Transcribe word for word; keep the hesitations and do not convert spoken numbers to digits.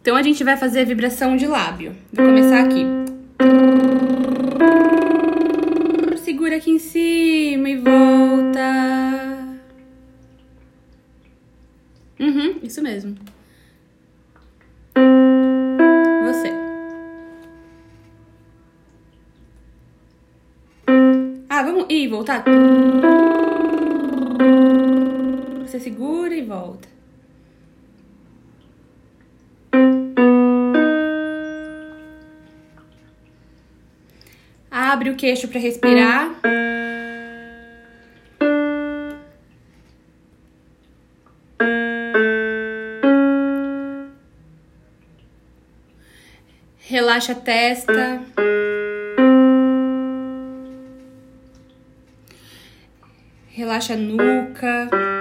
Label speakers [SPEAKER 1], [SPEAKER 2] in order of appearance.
[SPEAKER 1] Então, a gente vai fazer a vibração de lábio. Vou começar aqui. Segura aqui em cima e volta. Uhum, isso mesmo. Você. Ah, vamos... Ih, voltar. Você segura e volta. Abre o queixo para respirar. Relaxa a testa. Relaxa a nuca.